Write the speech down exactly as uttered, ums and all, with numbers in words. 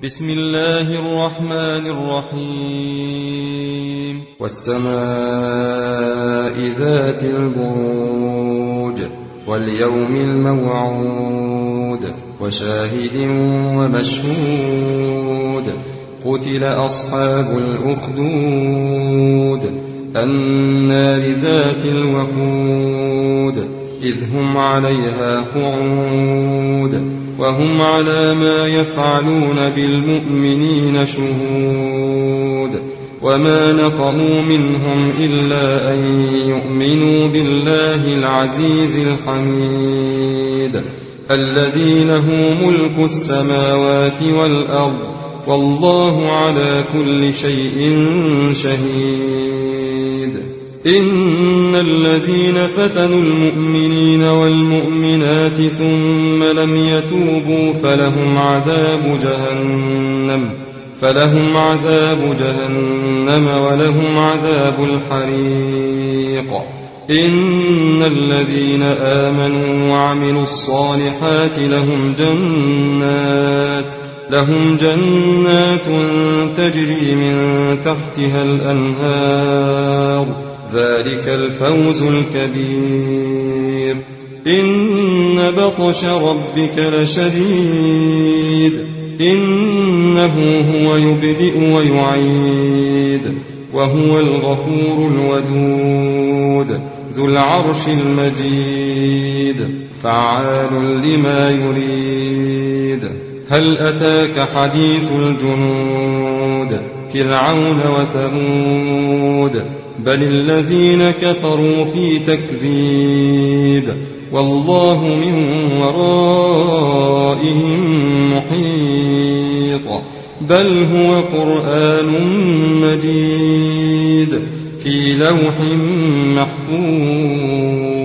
بسم الله الرحمن الرحيم والسماء ذات البروج واليوم الموعود وشاهد ومشهود قتل أصحاب الأخدود النار ذات الوقود إذ هم عليها قعود وهم على ما يفعلون بالمؤمنين شهود وما نقموا منهم إلا أن يؤمنوا بالله العزيز الحميد الذي له ملك السماوات والأرض والله على كل شيء شهيد إن الذين فتنوا المؤمنين والمؤمنات ثم لم يتوبوا فلهم عذاب جهنم فلهم عذاب جهنم ولهم عذاب الحريق إن الذين آمنوا وعملوا الصالحات لهم جنات لهم جنات تجري من تحتها الأنهار ذلك الفوز الكبير إن بطش ربك لشديد إنه هو يبدئ ويعيد وهو الغفور الودود ذو العرش المجيد فعال لما يريد هل أتاك حديث الجنود فرعون وثمود بل الذين كفروا في تكذيب والله من ورائهم محيط بل هو قرآن مجيد في لوح محفوظ.